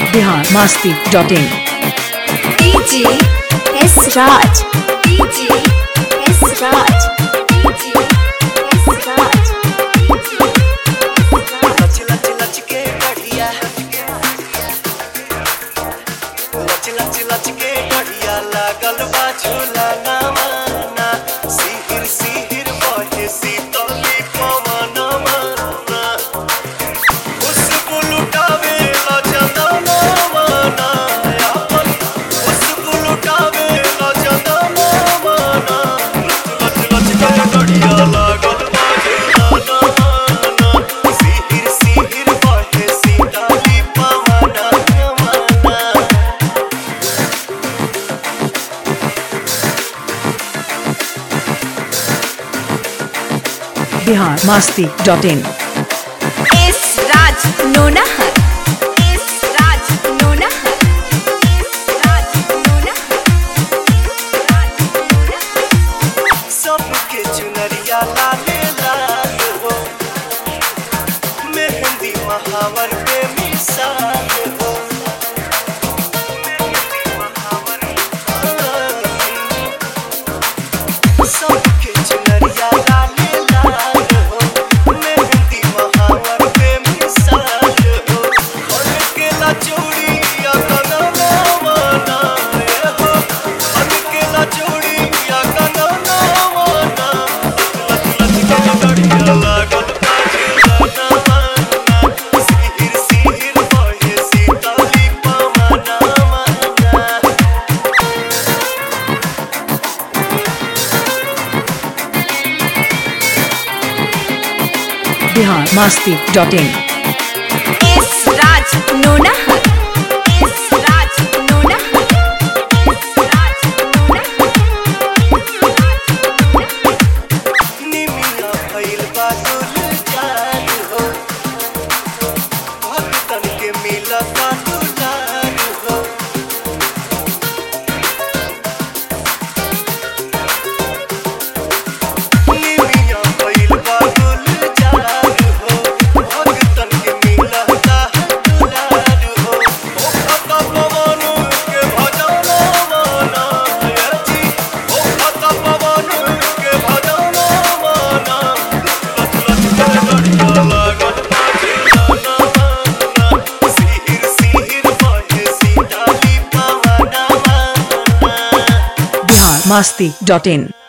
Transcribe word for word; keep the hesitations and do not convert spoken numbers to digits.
Bihar Masti dot in. DJ S Raj, DJ S Raj, DJ S Raj. लच लच लच के बढ़िया, लच लच लच के बढ़िया लागल बा झूला ना माना, सिहिर सिहिर बहे शीतली पवन माना, खुशबू लुटावे ला चंदन माना, अपन खुशबू लुटावे ला चंदन माना, लच लच लच के बढ़िया लागल बा झूला ना माना, सिहिर सिहिर बहे शीतली पवन माना। Bihar Masti dot in. S Raj Nonahar, S Raj Nonahar, S Raj Nonahar, Raj Nonahar. सबके चुनरिया लाले लाल हो, मेहंदी महावर पे मिसाल हो, मेहंदी महावर सबके चुनरिया लाले लाल हो, मेहंदी महावर पे मिसाल हो, हल्केला चूड़िया कंगना माना हो, हल्केला चूड़िया कंगना माना, लच लच के बढ़िया लागल बा झूला ना माना, सिहिर सिहिर बहे शीतली पवन माना। Bihar Masti dot in. S Raj Nonahar, S Raj Nonahar, S Raj Nonahar, निमिया भइल बा गुलजार हो, भक्तन के मिलता दुलार हो, निमिया भइल बा गुलजार हो, भक्तन के मिलता दुलार हो, ओ खता पवन के भजन माना जी, ओ खता पवन के भजन माना, लच लच के बढ़िया लागल बा झूला ना माना, सिहिर सिहिर बहे शीतली पवन माना। बिहार मस्ती डॉट इन।